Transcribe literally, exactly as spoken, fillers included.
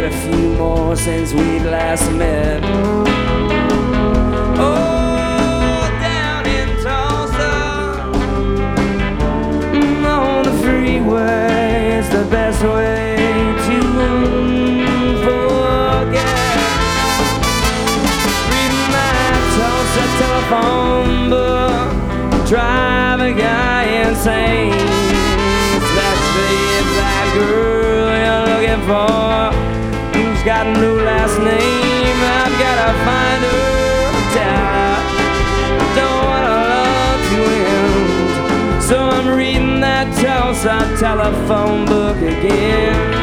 a few more since we last met. Oh, down in Tulsa, on the freeway, it's the best way to forget. Read my Tulsa telephone book, drive a guy insane, especially if that girl you're looking for who's got a new last name. I've gotta find her, tell her I don't wanna love to end. So I'm reading that Tulsa telephone book again.